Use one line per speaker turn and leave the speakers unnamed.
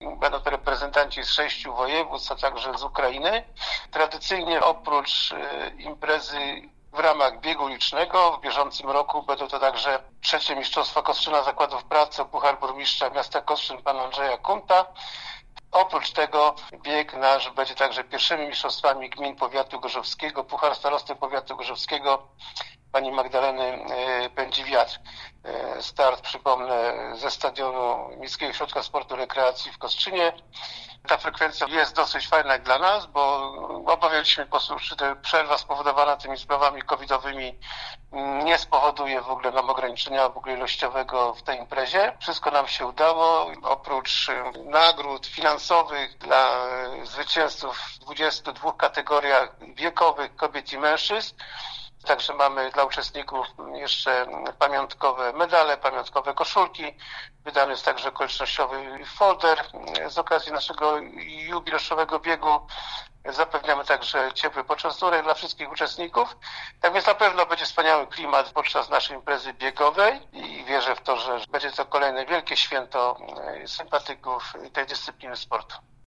Będą to reprezentanci z 6 województw, a także z Ukrainy. Tradycyjnie oprócz imprezy w ramach biegu ulicznego w bieżącym roku będą to także trzecie Mistrzostwa Kostrzyna Zakładów Pracy, Puchar Burmistrza Miasta Kostrzyn pana Andrzeja Kunta. Oprócz tego bieg nasz będzie także pierwszymi mistrzostwami gmin powiatu gorzowskiego, Puchar Starosty Powiatu Gorzowskiego pani Magdaleny Pędzi-Wiatr. Start, przypomnę, ze stadionu Miejskiego Ośrodka Sportu i Rekreacji w Kostrzynie. Ta frekwencja jest dosyć fajna jak dla nas, bo obawialiśmy po prostu, czy ta przerwa spowodowana tymi sprawami covidowymi nie spowoduje w ogóle nam ograniczenia w ogóle ilościowego w tej imprezie. Wszystko nam się udało. Oprócz nagród finansowych dla zwycięzców w 22 kategoriach wiekowych kobiet i mężczyzn, także mamy dla uczestników jeszcze pamiątkowe medale, pamiątkowe koszulki. Wydany jest także okolicznościowy folder z okazji naszego jubileuszowego biegu. Zapewniamy także ciepły poczęstunek dla wszystkich uczestników. Tak więc na pewno będzie wspaniały klimat podczas naszej imprezy biegowej i wierzę w to, że będzie to kolejne wielkie święto sympatyków tej dyscypliny sportu.